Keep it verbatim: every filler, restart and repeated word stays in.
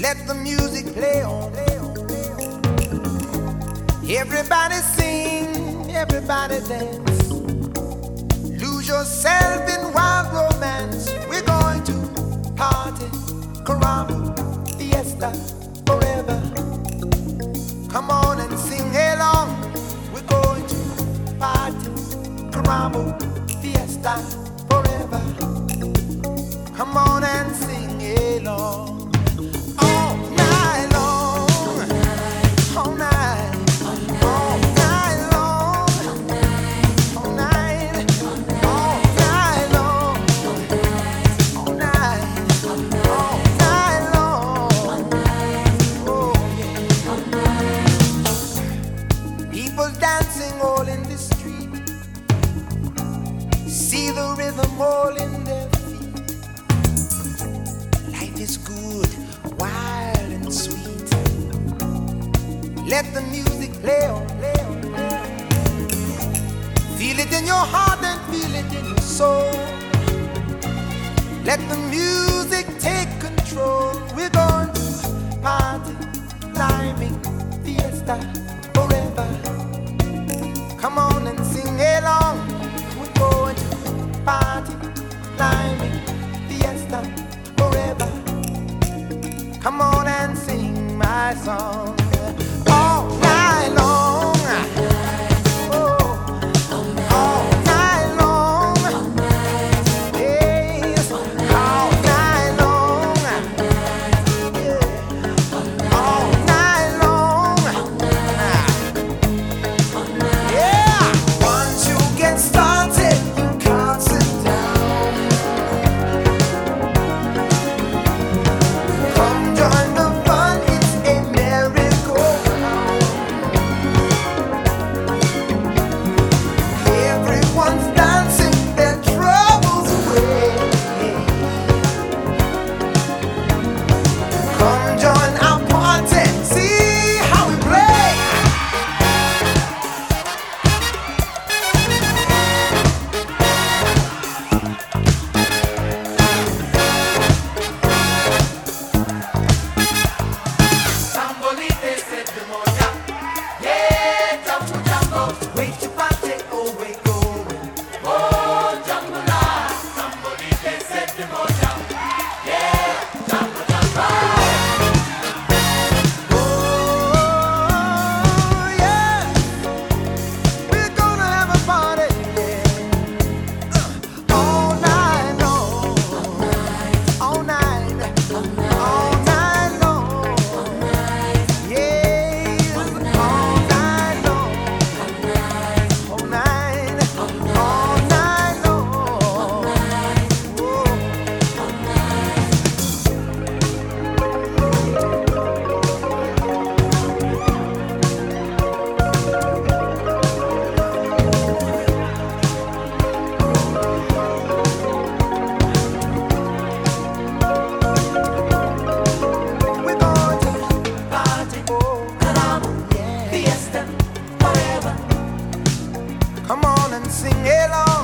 Let the music play on. Everybody sing, everybody dance. Lose yourself in wild romance. We're going to party, caramba, fiesta, forever. Come on and sing along. We're going to party, caramba, fiesta, forever. Come on and sing along. All night long, all night, all night long, all night, all night long, all night, all night long. Oh yeah. People dancing all in the street. See the rhythm all in their feet. Life is good, wild and sweet. Let the music play on, play on, play on. Feel it in your heart and feel it in your soul. Let the music take control. We're going to party, climbing, fiesta, forever. Come on and sing along. We're going to party, climbing, fiesta, forever. Come on and sing my song all night long. Oh, all night long. Yes, all night long. Yeah, all night long. Yeah, once you get started, you can't sit down. Come join the fun, it's a merry-go-round. Everyone's dancing their troubles away. Come join our party, see how we play. Sambolite se demonia, yeah, jumbo jumbo, wait to party, oh wait going, oh jumbo la, sambolite se demonia, yeah, jumbo jumbo, oh yeah, we're gonna have a party, yeah, all night long, all night, all night long. Yes, all night long, all night, all night long. Whoa. We're going to party, oh, caramba, yeah, fiesta, forever. Come on and sing along.